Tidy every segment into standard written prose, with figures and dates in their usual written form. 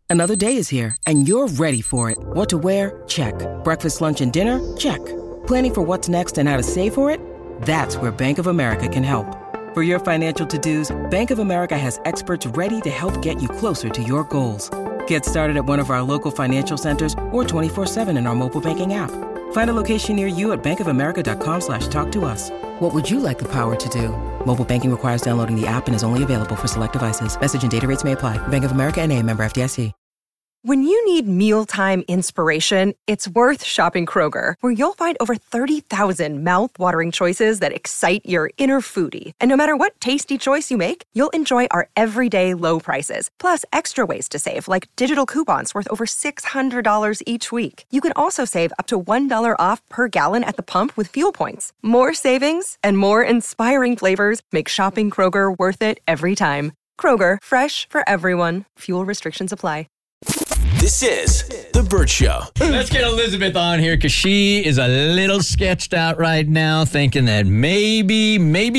Another day is here, and you're ready for it. What to wear? Check. Breakfast, lunch, and dinner? Check. Planning for what's next and how to save for it? That's where Bank of America can help. For your financial to-dos, Bank of America has experts ready to help get you closer to your goals. Get started at one of our local financial centers or 24/7 in our mobile banking app. Find a location near you at bankofamerica.com/talktous. What would you like the power to do? Mobile banking requires downloading the app and is only available for select devices. Message and data rates may apply. Bank of America N.A., member FDIC. When you need mealtime inspiration, it's worth shopping Kroger, where you'll find over 30,000 mouth-watering choices that excite your inner foodie. And no matter what tasty choice you make, you'll enjoy our everyday low prices, plus extra ways to save, like digital coupons worth over $600 each week. You can also save up to $1 off per gallon at the pump with fuel points. More savings and more inspiring flavors make shopping Kroger worth it every time. Kroger, fresh for everyone. Fuel restrictions apply. This is The Bert Show. Let's get Elizabeth on here because she is a little sketched out right now, thinking that maybe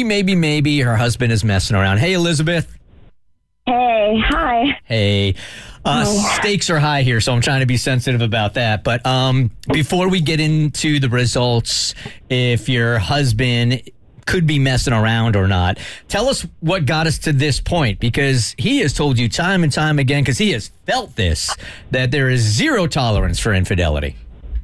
her husband is messing around. Hey, Elizabeth. Hey, hi. Hey. Stakes are high here, so I'm trying to be sensitive about that. But before we get into the results, if your husband could be messing around or not, tell us what got us to this point, because he has told you time and time again, because he has felt this, that there is zero tolerance for infidelity.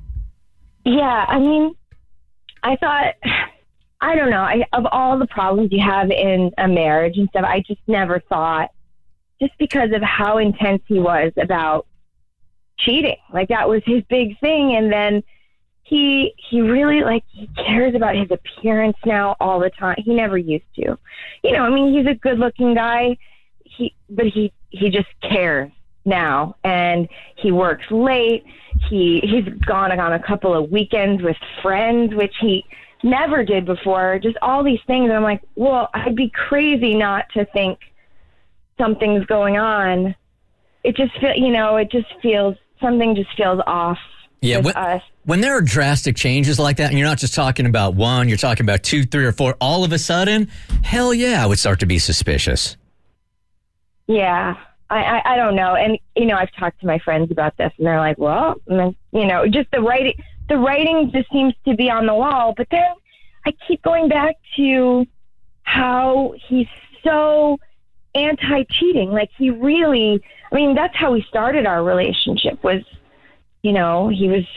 Yeah, I mean, I thought, I don't know, of all the problems you have in a marriage and stuff, I just never thought, just because of how intense he was about cheating, like that was his big thing. And then he really, like, he cares about his appearance now all the time. He never used to. You know, I mean, he's a good-looking guy, but he just cares now. And he works late. He's gone on a couple of weekends with friends, which he never did before. Just all these things. And I'm like, well, I'd be crazy not to think something's going on. It just feels something just feels off. Yeah, when there are drastic changes like that, and you're not just talking about one, you're talking about 2, 3, or 4, all of a sudden, hell yeah, I would start to be suspicious. Yeah, I don't know. And, you know, I've talked to my friends about this, and they're like, well, you know, just the writing just seems to be on the wall. But then I keep going back to how he's so anti-cheating. Like, he really, I mean, that's how we started our relationship was, you know,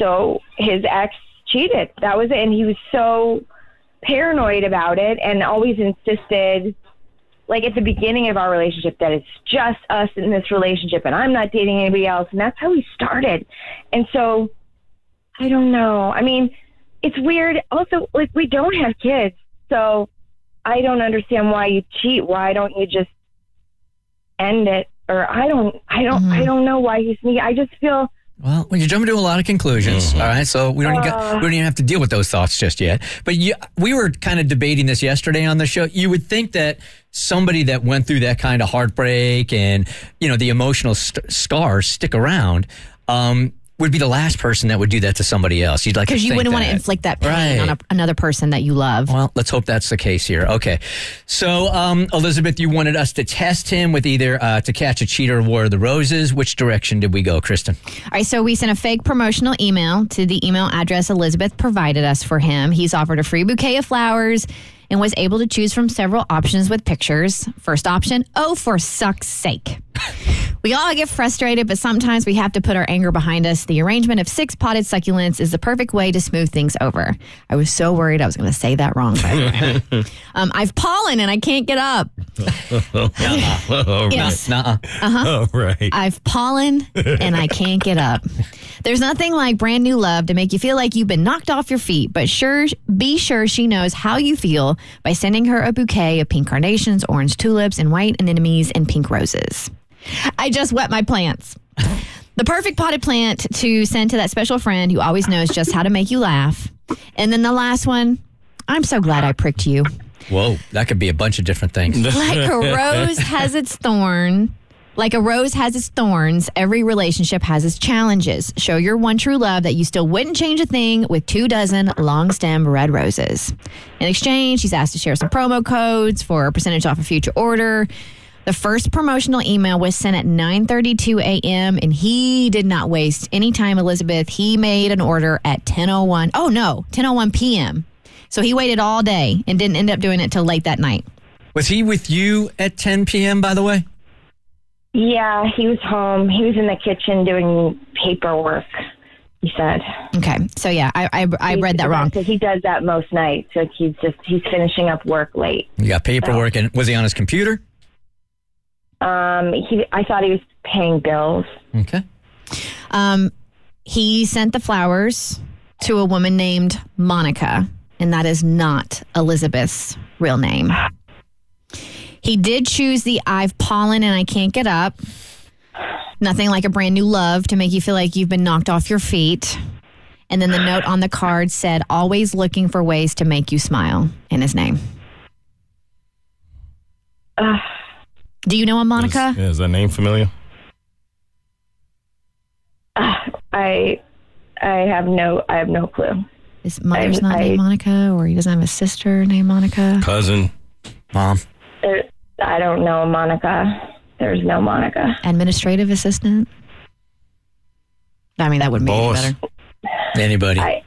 his ex cheated. That was it. And he was so paranoid about it and always insisted, like at the beginning of our relationship, that it's just us in this relationship and I'm not dating anybody else. And that's how we started. And so, I don't know. I mean, it's weird. Also, like, we don't have kids. So I don't understand why you cheat. Why don't you just end it? Or I don't know why he's sneaking. I just feel... Well, you're jumping to a lot of conclusions, all right? So we don't even have to deal with those thoughts just yet. But we were kind of debating this yesterday on the show. You would think that somebody that went through that kind of heartbreak and, you know, the emotional scars stick around, would be the last person that would do that to somebody else. You'd like to think that. Because you wouldn't want to inflict that pain on another person that you love. Well, let's hope that's the case here. Okay. So, Elizabeth, you wanted us to test him with either To Catch a Cheater or War of the Roses. Which direction did we go, Kristen? All right, so we sent a fake promotional email to the email address Elizabeth provided us for him. He's offered a free bouquet of flowers and was able to choose from several options with pictures. First option, oh, for suck's sake. We all get frustrated, but sometimes we have to put our anger behind us. The arrangement of 6 potted succulents is the perfect way to smooth things over. I was so worried I was going to say that wrong, by the way. I've pollen and I can't get up. Yes. Oh, right. I've pollen and I can't get up. There's nothing like brand new love to make you feel like you've been knocked off your feet, but be sure she knows how you feel by sending her a bouquet of pink carnations, orange tulips, and white anemones and pink roses. I just wet my plants. The perfect potted plant to send to that special friend who always knows just how to make you laugh. And then the last one, I'm so glad I pricked you. Whoa, that could be a bunch of different things. Like a rose has its thorn. Like a rose has its thorns, every relationship has its challenges. Show your one true love that you still wouldn't change a thing with 24 long stem red roses. In exchange, she's asked to share some promo codes for a percentage off a future order. The first promotional email was sent at 9:32 a.m. and he did not waste any time, Elizabeth. He made an order at 10:01 p.m. So he waited all day and didn't end up doing it till late that night. Was he with you at 10 p.m., by the way? Yeah, he was home. He was in the kitchen doing paperwork, he said. Okay. So, yeah, I read that wrong. So he does that most nights. So he's finishing up work late. You got paperwork, and was he on his computer? I thought he was paying bills. Okay. He sent the flowers to a woman named Monica, and that is not Elizabeth's real name. He did choose the I've pollen and I can't get up. Nothing like a brand new love to make you feel like you've been knocked off your feet. And then the note on the card said, always looking for ways to make you smile, in his name. Do you know a Monica? Is that name familiar? I have no clue. His mother's not named Monica, or he doesn't have a sister named Monica? Cousin? Mom? I don't know Monica. There's no Monica. Administrative assistant? I mean, that wouldn't be any better. Anybody? I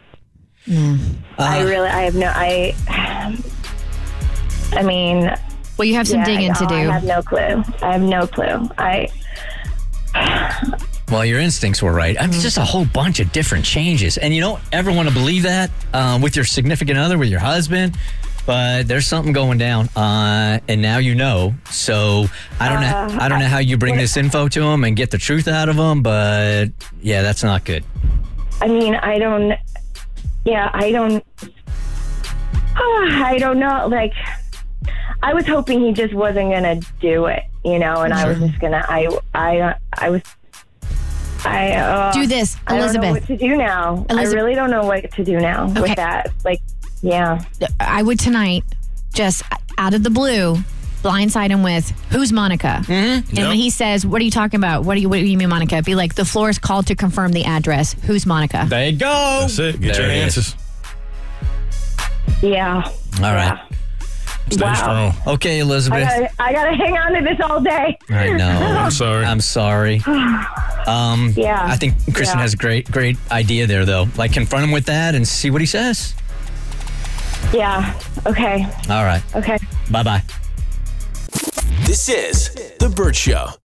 mean... Well, you have some digging to do. I have no clue. Well, your instincts were right. I mean, it's just a whole bunch of different changes. And you don't ever want to believe that with your significant other, with your husband. But there's something going down, and now you know. So I don't know how you bring this info to him and get the truth out of him, but yeah, that's not good. I mean, I don't know. Like, I was hoping he just wasn't gonna do it, you know, and I was just gonna. Do this, Elizabeth. I don't know what to do now. I really don't know what to do now with that. Like. Yeah. I would tonight, just out of the blue, blindside him with, who's Monica? Mm-hmm. And when he says, what are you talking about? What do you mean, Monica? Be like, the floor is called to confirm the address. Who's Monica? There you go. That's it. Get your answers. Yeah. All right. Stay strong. Okay, Elizabeth. I gotta hang on to this all day. I know. I'm sorry. Yeah. I think Kristen has a great idea there, though. Like, confront him with that and see what he says. Yeah. Okay. All right. Okay. Bye-bye. This is The Bert Show.